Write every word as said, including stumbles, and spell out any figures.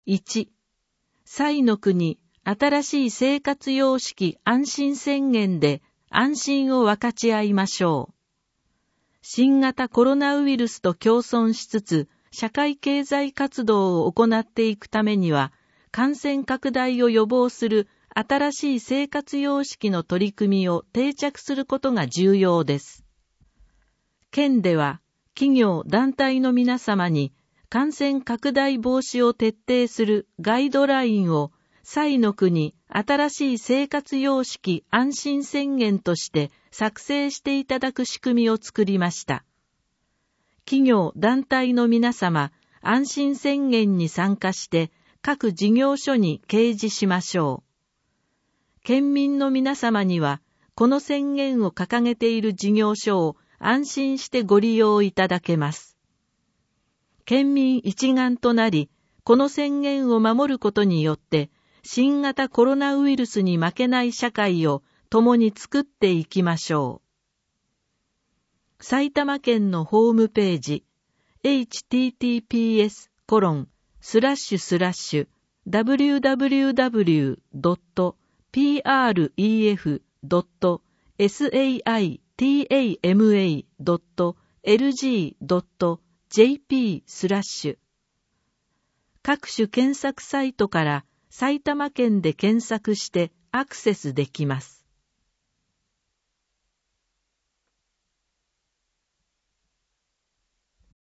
いち、彩の国新しい生活様式安心宣言で安心を分かち合いましょう。新型コロナウイルスと共存しつつ、社会経済活動を行っていくためには、感染拡大を予防する新しい生活様式の取り組みを定着することが重要です。県では、企業・団体の皆様に、感染拡大防止を徹底するガイドラインを、彩の国新しい生活様式安心宣言として作成していただく仕組みを作りました。企業・団体の皆様、安心宣言に参加して各事業所に掲示しましょう。県民の皆様には、この宣言を掲げている事業所を安心してご利用いただけます。県民一丸となり、この宣言を守ることによって、新型コロナウイルスに負けない社会を共に作っていきましょう。埼玉県のホームページ、エイチティーティーピーエスコロンスラッシュスラッシュダブリューダブリューダブリュードットピーアールイーエフドットエスエーアイティーエーエムエードットエルジードットジェーピースラッシュ各種検索サイトから埼玉県で検索してアクセスできます。